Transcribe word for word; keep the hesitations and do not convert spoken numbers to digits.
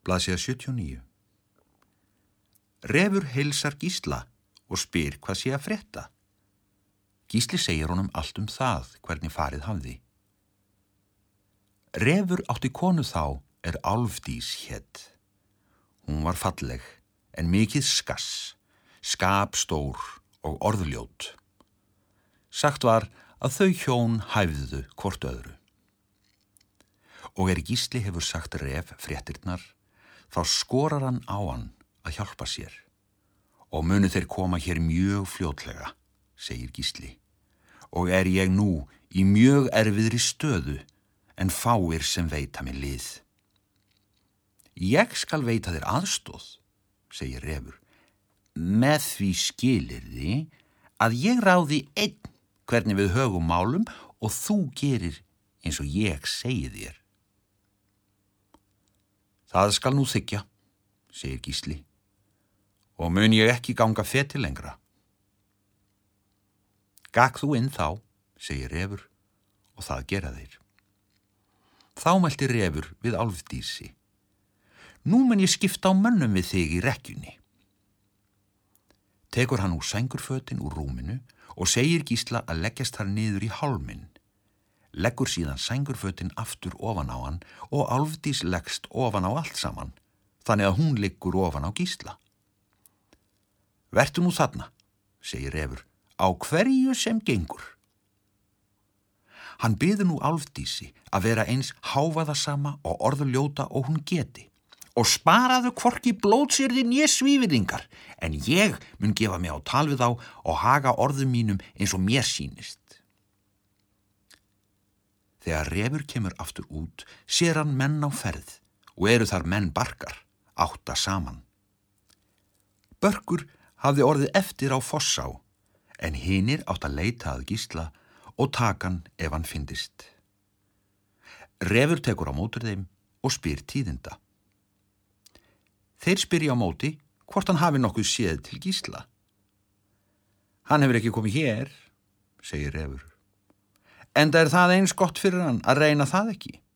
Blaðsíða sjötíu og níu. Refur heilsar Gísla og spyr hvað sé að frétta. Gísli segir honum allt um það, hvernig farið hafði. Refur átti konu þá er Álfdís hét. Hún var falleg, en mikið skass, skapstór og orðljót. Sagt var að þau hjón hæfðu hvort öðru. Og er Gísli hefur sagt Ref fréttirnar, þá skorar hann á hann að hjálpa sér. Og munu þeir koma hér mjög fljótlega, segir Gísli. Og er ég nú í mjög erfiðri stöðu, en fáir sem veita mér lið. Ég skal veita þér aðstóð, segir Refur, með því skilyrði að ég ráði einn hvernig við högum málum og þú gerir eins og ég segi þér. Það skal nú þykja, segir Gísli, og mun ég ekki ganga feti lengra. Gakk þú inn þá, segir Refur, og það gera þeir. Þá mælti Refur við Álfdísi. Nú mun ég skipta á mönnum við þig í rekkjunni. Tekur hann úr sængurfötin úr rúminu og segir Gísla að leggjast þar niður í hálminn. Leggur síðan sængurfötin aftur ofan á hann og Álfdís leggst ofan á allt saman, þannig að hún liggur ofan á Gísla. Vertu nú þarna, segir Refur, á hverju sem gengur. Hann biður nú Álfdísi að vera eins hávaðasama og orðuljóta og hún geti og sparaðu hvorki blótsyrði né svívirðingar, en ég mun gefa mig á tal við þá og haga orðum mínum eins og mér sýnist. Þegar Refur kemur aftur út, sér hann menn á ferð og eru þar menn barkar, átta saman. Börkur hafði orðið eftir á Fossá, en hinir átt að leita að Gísla og taka hann ef hann fyndist. Refur tekur á mótur þeim og spyr tíðinda. Þeir spyrja á móti hvort hann hafi nokkuð séð til Gísla. Hann hefur ekki komið hér, segir Refur. Enda er það eins gott fyrir hann að reyna það ekki.